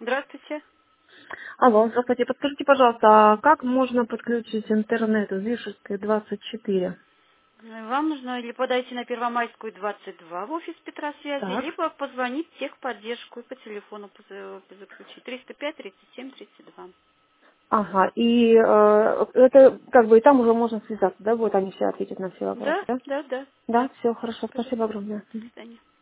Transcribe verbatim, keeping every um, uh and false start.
Здравствуйте. Алло, здравствуйте. Подскажите, пожалуйста, а как можно подключить интернет в Вишерской двадцать четыре? Вам нужно или подойти на Первомайскую двадцать два в офис Петра Связи, Так. либо позвонить в техподдержку и по телефону поза- заключить. триста пять тридцать семь тридцать два. Ага, и э, это как бы и там уже можно связаться, да? Вот они все ответят на все вопросы, Да, да? да, да, Да, да. все хорошо, спасибо Пожалуйста. огромное. До Мгм. свидания.